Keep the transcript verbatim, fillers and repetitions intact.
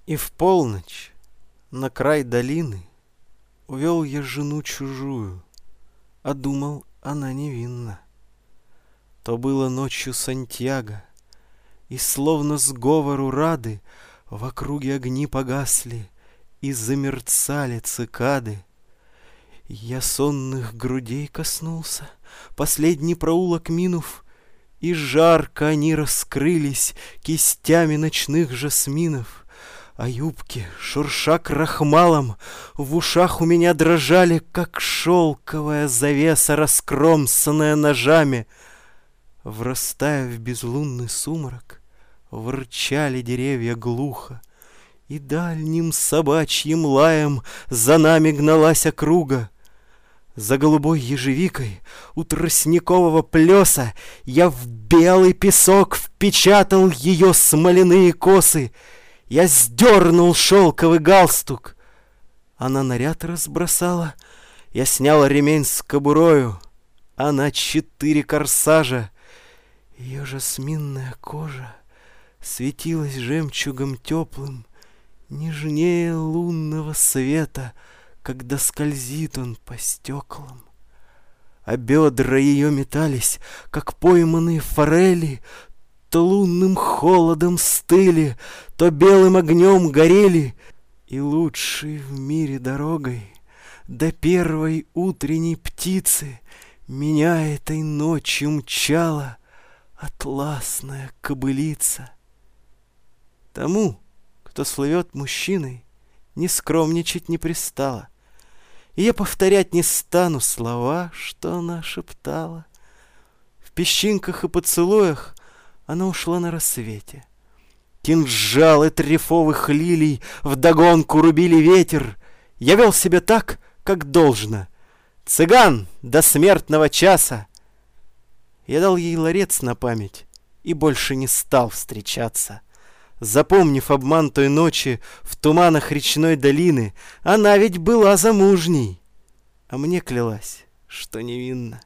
И в полночь на край долины увел я жену чужую, а думал, она невинна. То было ночью Сантьяго, и словно сговору рады в округе огни погасли и замерцали цикады. Я сонных грудей коснулся, последний проулок минув, и жарко они раскрылись кистями ночных жасминов. А юбки, шурша крахмалом, в ушах у меня дрожали, как шелковая завеса, раскромсанная ножами. Врастая в безлунный сумрак, ворчали деревья глухо, и дальним собачьим лаем за нами гналась округа. За голубой ежевикой у тростникового плеса я в белый песок впечатал ее смоляные косы. Я сдернул шелковый галстук. Она наряд разбросала. Я снял ремень с кобурою. Она четыре корсажа. Ее жасминная кожа светилась жемчугом теплым, нежнее лунного света, когда скользит он по стеклам. А бедра ее метались, как пойманные форели, то лунным холодом стыли, то белым огнем горели, и лучшей в мире дорогой до первой утренней птицы меня этой ночью мчала атласная кобылица. Тому, кто слывет мужчиной, не скромничать не пристало, и я повторять не стану слова, что она шептала. В песчинках и поцелуях она ушла на рассвете. Кинжалы трефовых лилий вдогонку рубили ветер. Я вел себя так, как должно. Цыган до смертного часа. Я дал ей ларец на память и больше не стал встречаться. Запомнив обман той ночи в туманах речной долины, она ведь была замужней, а мне клялась, что невинна.